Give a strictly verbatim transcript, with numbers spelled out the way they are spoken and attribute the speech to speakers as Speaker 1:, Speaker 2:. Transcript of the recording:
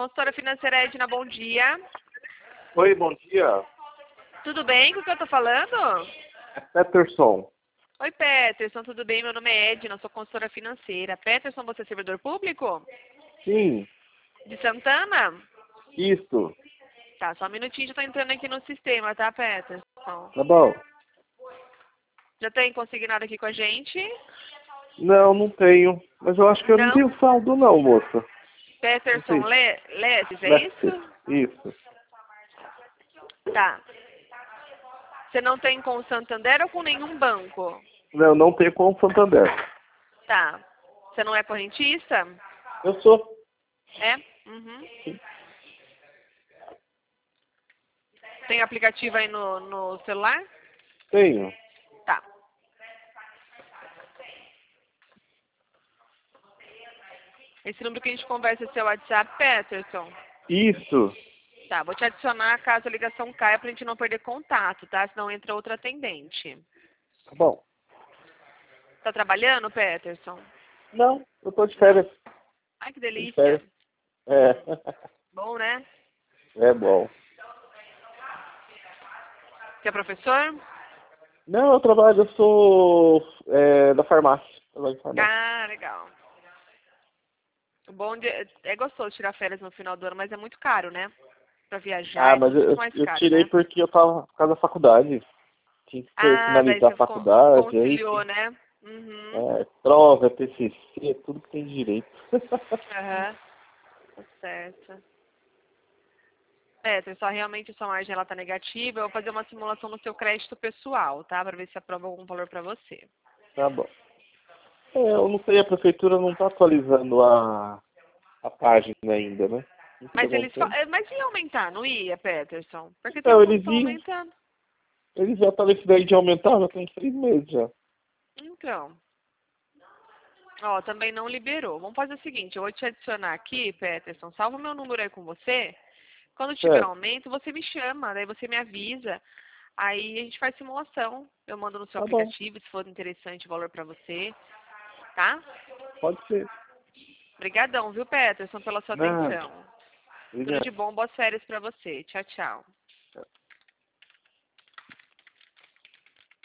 Speaker 1: Consultora financeira Edna, bom dia.
Speaker 2: Oi, bom dia.
Speaker 1: Tudo bem com o que eu tô falando?
Speaker 2: É Peterson.
Speaker 1: Oi, Peterson, tudo bem? Meu nome é Edna, sou consultora financeira. Peterson, você é servidor público?
Speaker 2: Sim,
Speaker 1: De Santana?
Speaker 2: isso.
Speaker 1: Tá, só um minutinho, já tô entrando aqui no sistema, tá, Peterson?
Speaker 2: Tá bom.
Speaker 1: Já tem consignado aqui com a gente?
Speaker 2: Não, não tenho. Mas eu acho que eu não
Speaker 1: Não?
Speaker 2: tenho saldo não, moça.
Speaker 1: Peterson
Speaker 2: Não sei.
Speaker 1: Le Lesses, é
Speaker 2: Leste.
Speaker 1: isso?
Speaker 2: Isso.
Speaker 1: Tá. Você não tem com o Santander ou com nenhum banco?
Speaker 2: Não, não tenho com o Santander.
Speaker 1: Tá. Você não é correntista?
Speaker 2: Eu sou.
Speaker 1: É? Uhum. Tem aplicativo aí no, no celular?
Speaker 2: Tenho.
Speaker 1: Tá. Esse número que a gente conversa é seu WhatsApp, Peterson?
Speaker 2: Isso.
Speaker 1: Tá, vou te adicionar caso a ligação caia pra gente não perder contato, tá? Senão entra outra atendente.
Speaker 2: Tá bom.
Speaker 1: Tá trabalhando, Peterson?
Speaker 2: Não, eu tô de férias.
Speaker 1: Ai, que
Speaker 2: Tô de
Speaker 1: delícia.
Speaker 2: férias. É.
Speaker 1: Bom, né?
Speaker 2: É bom.
Speaker 1: Você é professor?
Speaker 2: Não, eu trabalho, eu sou é, da farmácia. Trabalho de farmácia.
Speaker 1: Ah, legal. O bom de, é gostoso tirar férias no final do ano, mas é muito caro, né? Pra viajar
Speaker 2: Ah,
Speaker 1: é
Speaker 2: mas
Speaker 1: tudo muito
Speaker 2: eu,
Speaker 1: mais
Speaker 2: eu
Speaker 1: caro,
Speaker 2: tirei
Speaker 1: né?
Speaker 2: porque eu tava por causa da faculdade. Tinha que ter-
Speaker 1: Ah, daí
Speaker 2: finalizar a
Speaker 1: você con-
Speaker 2: faculdade, aí
Speaker 1: conciliou, né? Uhum.
Speaker 2: é, prova, T C C, tudo que tem direito.
Speaker 1: Aham. Tá certo. É, só realmente a sua margem ela tá negativa, eu vou fazer uma simulação no seu crédito pessoal, tá? Pra ver se aprova algum valor pra você.
Speaker 2: Tá bom. É, eu não sei, a prefeitura não tá atualizando a, a página ainda, né? Não sei o que
Speaker 1: Mas eles fa-
Speaker 2: acontecendo.
Speaker 1: é, mas ia aumentar, não ia, Peterson? Porque tem
Speaker 2: Então,
Speaker 1: alguns que
Speaker 2: eles
Speaker 1: estão
Speaker 2: iam,
Speaker 1: aumentando.
Speaker 2: eles já estavam nesse daí de aumentar, já tem seis meses já.
Speaker 1: Então. Ó, também não liberou. Vamos fazer o seguinte, eu vou te adicionar aqui, Peterson, salva meu número aí com você. Quando tiver um
Speaker 2: Certo,
Speaker 1: aumento, você me chama, daí você me avisa. Aí a gente faz simulação. Eu mando no seu
Speaker 2: tá bom,
Speaker 1: aplicativo, se for interessante o valor pra você, tá?
Speaker 2: pode ser.
Speaker 1: Obrigadão, viu, Peterson, pela sua
Speaker 2: Nada,
Speaker 1: atenção. Tudo
Speaker 2: obrigado.
Speaker 1: de bom, boas férias pra você. Tchau, tchau.